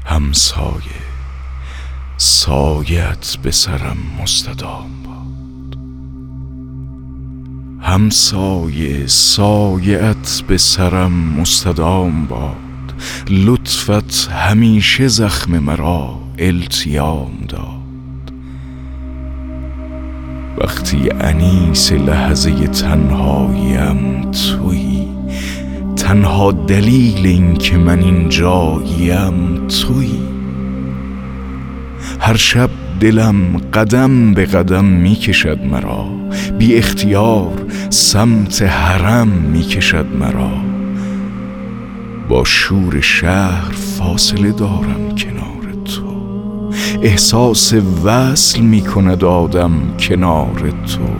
همسایه سایه‌ات به سرم مستدام باد. همسایه سایه‌ات به سرم مستدام باد. لطفت همیشه زخم مرا التیام داد. وقتی انیس لحظه تنهاییم تویی، تنها دلیل این که من اینجاییم تویی. هر شب دلم قدم به قدم می کشد مرا، بی اختیار سمت حرم می کشد مرا. با شور شهر فاصله دارم کنار تو، احساس وصل می کند آدم کنار تو.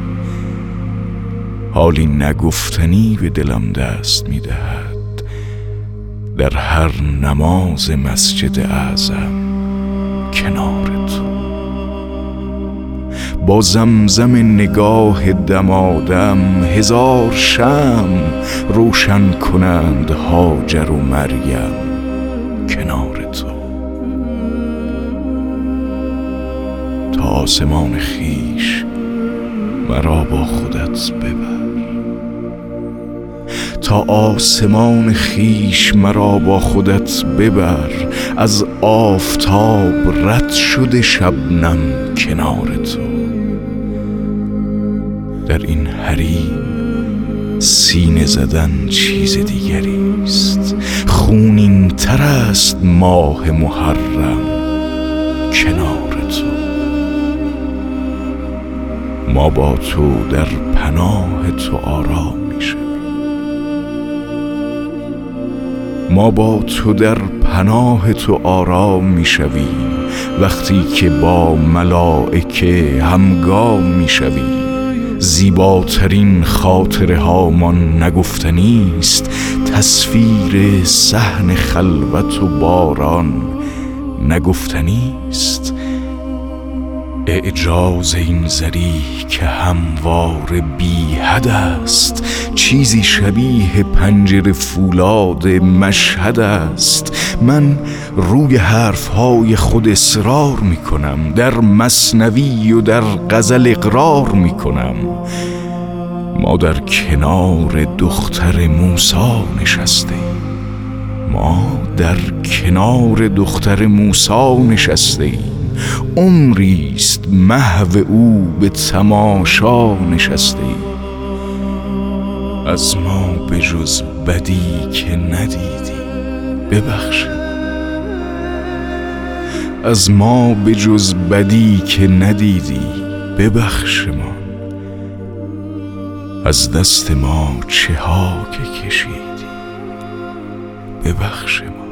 حالی نگفتنی به دلم دست می دهد در هر نماز مسجد اعظم کنار تو. با زمزم نگاه دمادم هزار شمع روشن کنند هاجر و مریم کنار تو. تا آسمان خویش مرا با خودت ببر، تا آسمان خویش مرا با خودت ببر. از آفتاب رد شده شبنم کنار تو. در این حریم سینه زدن چیز دیگریست، خونین تر است ماه محرم کنار تو. ما با تو در پناه تو آرام میشویم، ما با تو در پناه تو آرام میشویم. وقتی که با ملائکه همگام میشویم، زیباترین خاطره هامان نگفتنیست. تصویر صحن خلوت و باران نگفتنیست. اعجاز این ذریح که همواره بی حد است، چیزی شبیه پنجره فولاد مشهد است. من روی حرفهای خود اصرار می کنم، در مثنوی و در غزل اقرار می کنم. ما در کنار دختر موسی نشسته ایم، ما در کنار دختر موسی نشسته ایم. عمریست محو او به تماشا نشسته ایم. از ما به جز بدی که ندیدی ببخش، از ما به جز بدی که ندیدی ببخش ما. از دست ما چه ها که کشیدی ببخش ما.